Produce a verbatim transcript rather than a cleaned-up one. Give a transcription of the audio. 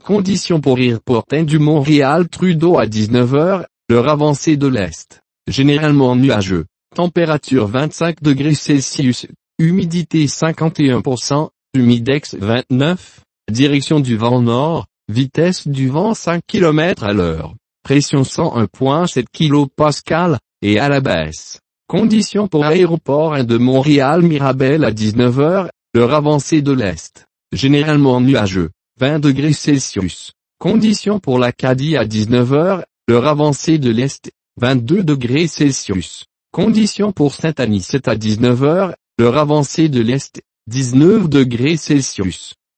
Conditions pour Aéroport du Montréal-Trudeau à dix-neuf heures, l'heure avancée de l'Est. Généralement nuageux. Température vingt-cinq degrés Celsius. Humidité cinquante et un pour cent. Humidex vingt-neuf. Direction du vent nord. Vitesse du vent cinq kilomètres à l'heure. Pression cent un virgule sept kilopascales, et à la baisse. Conditions pour Aéroport de Montréal-Mirabel à dix-neuf heures, l'heure avancée de l'Est. Généralement nuageux. vingt degrés Celsius. Conditions pour l'Acadie à dix-neuf heures, l'heure avancée de l'Est. vingt-deux degrés Celsius. Conditions pour Saint-Anicet à dix-neuf heures, l'heure avancée de l'Est. dix-neuf degrés Celsius.